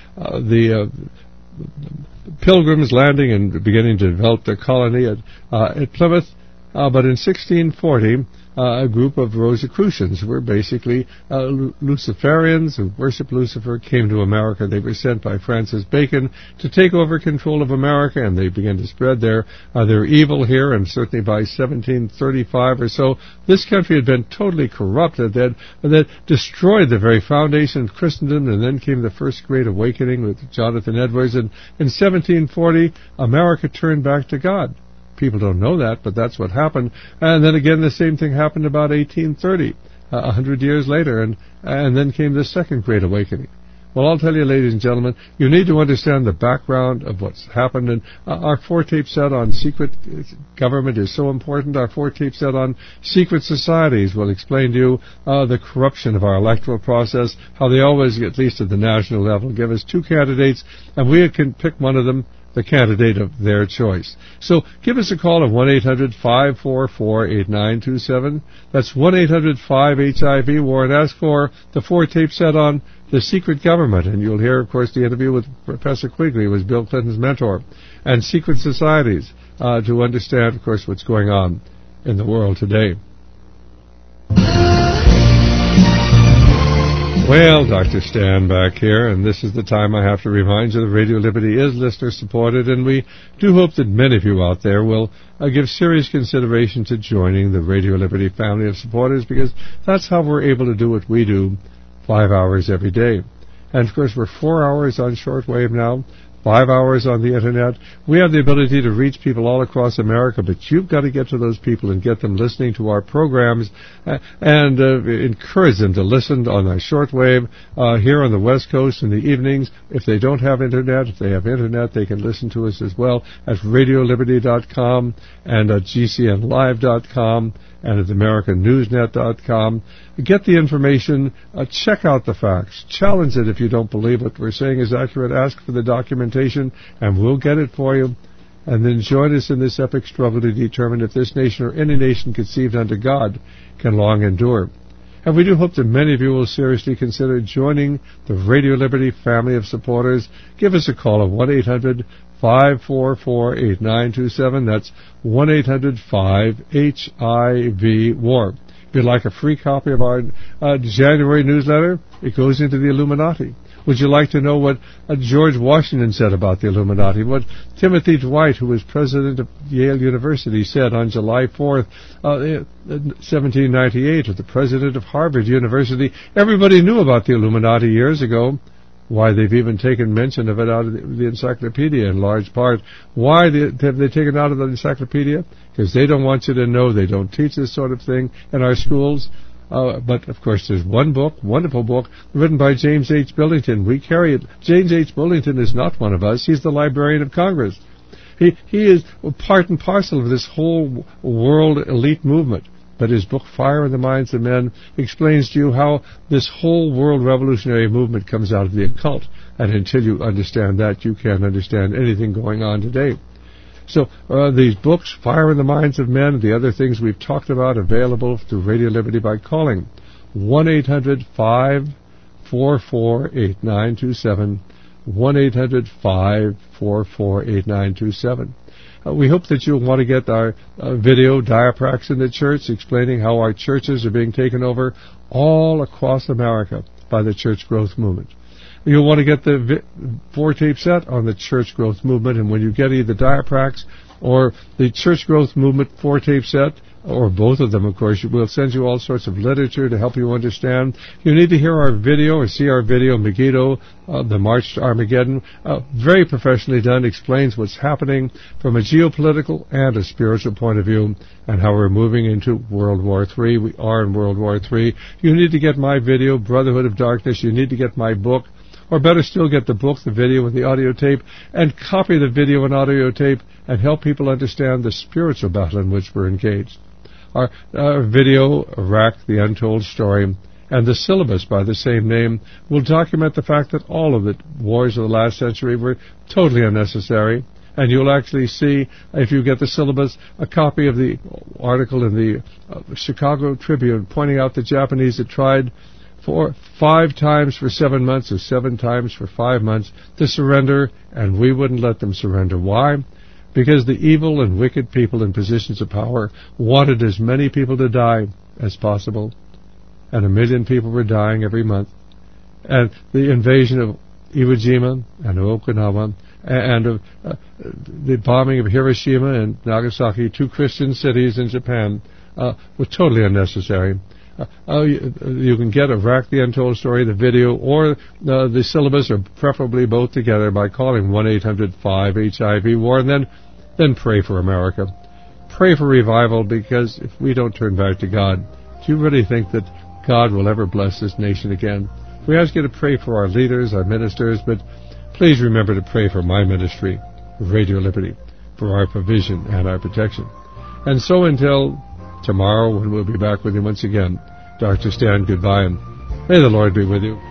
Pilgrims landing and beginning to develop their colony at Plymouth. But in 1640, a group of Rosicrucians who were basically Luciferians who worshiped Lucifer, came to America. They were sent by Francis Bacon to take over control of America, and they began to spread their evil here. And certainly by 1735 or so, this country had been totally corrupted. That destroyed the very foundation of Christendom. And then came the First Great Awakening with Jonathan Edwards. And in 1740, America turned back to God. People don't know that, but that's what happened. And then again, the same thing happened about 1830, 100 years later, and then came the Second Great Awakening. Well, I'll tell you, ladies and gentlemen, you need to understand the background of what's happened, and our 4-tape set on secret government is so important. Our 4-tape set on secret societies will explain to you the corruption of our electoral process, how they always, at least at the national level, give us two candidates, and we can pick one of them, the candidate of their choice. So give us a call at 1-800-544-8927. That's 1-800-5-HIV-WAR, and ask for the 4-tape set on the secret government. And you'll hear, of course, the interview with Professor Quigley, who was Bill Clinton's mentor, and secret societies to understand, of course, what's going on in the world today. Well, Dr. Stan back here, and this is the time I have to remind you that Radio Liberty is listener-supported, and we do hope that many of you out there will give serious consideration to joining the Radio Liberty family of supporters, because that's how we're able to do what we do 5 hours every day. And, of course, we're 4 hours on shortwave now, 5 hours on the Internet. We have the ability to reach people all across America, but you've got to get to those people and get them listening to our programs and encourage them to listen on our shortwave here on the West Coast in the evenings. If they don't have Internet, if they have Internet, they can listen to us as well at RadioLiberty.com and at GCNLive.com and at AmericanNewsNet.com. Get the information, check out the facts, challenge it if you don't believe what we're saying is accurate, ask for the documentation, and we'll get it for you. And then join us in this epic struggle to determine if this nation or any nation conceived unto God can long endure. And we do hope that many of you will seriously consider joining the Radio Liberty family of supporters. Give us a call at 1-800-544-8927. That's 1-800-5HIV-WAR. If you'd like a free copy of our January newsletter, it goes into the Illuminati. Would you like to know what George Washington said about the Illuminati? What Timothy Dwight, who was president of Yale University, said on July 4th, 1798, or the president of Harvard University? Everybody knew about the Illuminati years ago. Why, they've even taken mention of it out of the encyclopedia in large part. Why have they taken it out of the encyclopedia? Because they don't want you to know. They don't teach this sort of thing in our schools. But, of course, there's one book, wonderful book, written by James H. Billington. We carry it. James H. Billington is not one of us. He's the Librarian of Congress. He is part and parcel of this whole world elite movement. But his book, Fire in the Minds of Men, explains to you how this whole world revolutionary movement comes out of the occult. And until you understand that, you can't understand anything going on today. So these books, Fire in the Minds of Men, and the other things we've talked about, available through Radio Liberty by calling 1-800-544-8927, 1-800-544-8927. We hope that you'll want to get our video, Diaprax in the Church, explaining how our churches are being taken over all across America by the church growth movement. You'll want to get the 4-tape set on the church growth movement, and when you get either Diaprax or the church growth movement 4-tape set, or both of them, of course, we'll send you all sorts of literature to help you understand. You need to hear our video or see our video, Megiddo, the March to Armageddon, very professionally done, explains what's happening from a geopolitical and a spiritual point of view and how we're moving into World War III. We are in World War III. You need to get my video, Brotherhood of Darkness. You need to get my book, or better still, get the book, the video, and the audio tape, and copy the video and audio tape and help people understand the spiritual battle in which we're engaged. Our video, Iraq, The Untold Story, and the syllabus by the same name will document the fact that all of the wars of the last century were totally unnecessary. And you'll actually see, if you get the syllabus, a copy of the article in the Chicago Tribune pointing out the Japanese had tried 5 times for 7 months or 7 times for 5 months to surrender, and we wouldn't let them surrender. Why? Because the evil and wicked people in positions of power wanted as many people to die as possible, and 1 million people were dying every month. And the invasion of Iwo Jima and Okinawa and of the bombing of Hiroshima and Nagasaki, 2 Christian cities in Japan, were totally unnecessary. You can get Iraq, The Untold Story, the video, or the syllabus, or preferably both together, by calling 1-800-5HIV-WAR, and then pray for America. Pray for revival, because if we don't turn back to God, do you really think that God will ever bless this nation again? We ask you to pray for our leaders, our ministers, but please remember to pray for my ministry, Radio Liberty, for our provision and our protection. And so until tomorrow, when we'll be back with you once again, Dr. Stan, goodbye, and may the Lord be with you.